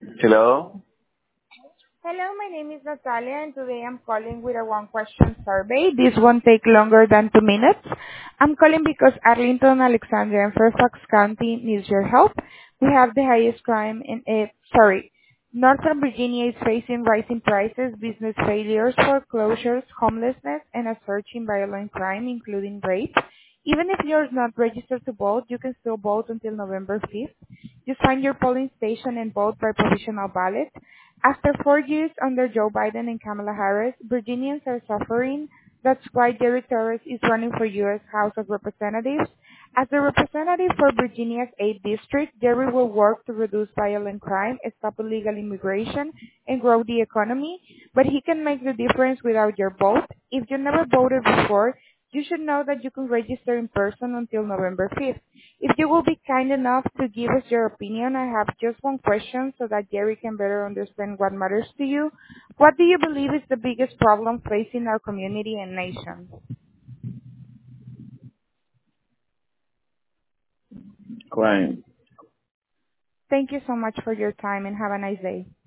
Hello? Hello, my name is Natalia, and today I'm calling with a one-question survey. This won't take longer than 2 minutes. I'm calling because Arlington, Alexandria, and Fairfax County needs your help. We have the highest crime Northern Virginia is facing rising prices, business failures, foreclosures, homelessness, and a surge in violent crime, including rape. Even if you're not registered to vote, you can still vote until November 5th. Just find your polling station and vote by provisional ballot. After 4 years under Joe Biden and Kamala Harris, Virginians are suffering. That's why Jerry Torres is running for U.S. House of Representatives. As the representative for Virginia's 8th District, Jerry will work to reduce violent crime, stop illegal immigration, and grow the economy, but he can make the difference without your vote. If you never voted before, you should know that you can register in person until November 5th. If you will be kind enough to give us your opinion, I have just one question so that Jerry can better understand what matters to you. What do you believe is the biggest problem facing our community and nation? Crime. Thank you so much for your time and have a nice day.